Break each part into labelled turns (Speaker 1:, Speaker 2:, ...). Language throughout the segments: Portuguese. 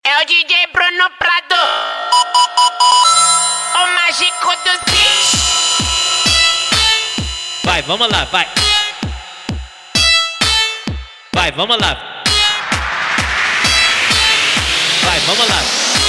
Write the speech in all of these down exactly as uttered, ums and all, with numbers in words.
Speaker 1: É o D J Bruno Prado, o mágico dos beats.
Speaker 2: Vai, vamos lá, vai. Vai, vamos lá. Vai, vamos lá.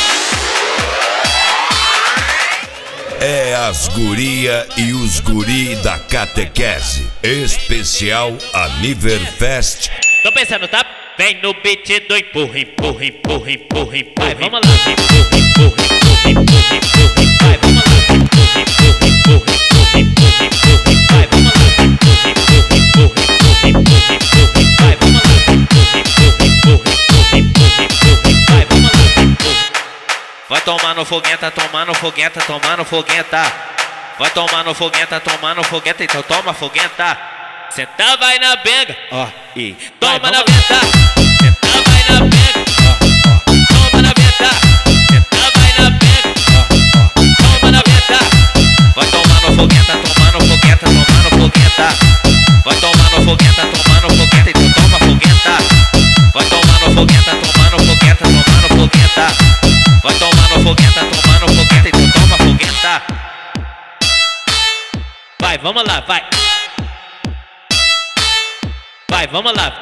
Speaker 3: É as guria e os guri da catequese. Especial Aniverfest.
Speaker 2: Tô pensando, tá? Vem no beat do empurra, empurra, empurra, empurra, empurra. Vai, vamos lá. Empurra, empurra, empurra, empurra, empurra. Vai, vamos lá. Empurra, empurra, empurra, empurra, empurra, empurra. Vai, vamos lá. Empurra, empurra, empurra, empurra, empurra, empurra. Vai, vamos lá. Empurra, empurra, empurra, empurra, empurra, empurra. Vai, vamos lá. Vai tomar no fogueta, tomar no fogueta, tomar no fogueta. Vai tomar no fogueta, tomar no fogueta, então toma fogueta. Senta, vai na benga, ó, e toma na venta. Senta, vai na benga, ó, ó, toma na venta. Senta, vai na benga, ó, ó, toma na venta. Vai tomar no fogueta, tomar no fogueta, tomar no fogueta. Vai tomar no fogueta, tomar no fogueta, então toma fogueta. Vai tomar no fogueta, tomar no fogueta, tomar no fogueta. Vai tomar no fogueta, tomar no fogueta, então toma fogueta. Vai, vamos lá, vai. Vai, vamos lá.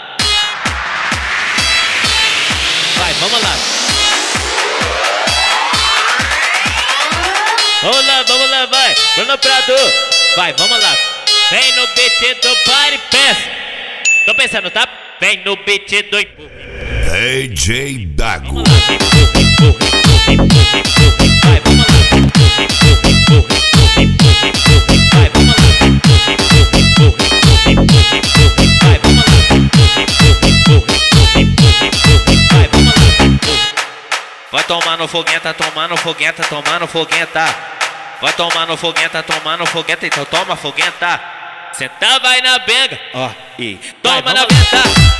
Speaker 2: Vai, vamos lá. Vamos lá, vamos lá, vai. Bruno Prado. Vai, vamos lá. Vem no beat do Party Pass. Tô pensando, tá? Vem no beat do empurra.
Speaker 3: D J Dago.
Speaker 2: Empurra, empurra, empurra, empurra, empurra. Vai, vamos lá. Empurra, empurra, empurra, empurra, empurra, empurra. Vai, vamos lá. Empurra, empurra, empurra, empurra, empurra, empurra. Vai, vamos lá. Empurra, empurra, empurra, empurra, empurra, empurra. Vai, vamos lá. Empurra. Vai tomar no fogueta, tomar no fogueta, tomar no fogueta. Vai tomar no fogueta, tomar no fogueta, então toma fogueta. Senta, vai na benga, ó, e toma na venta.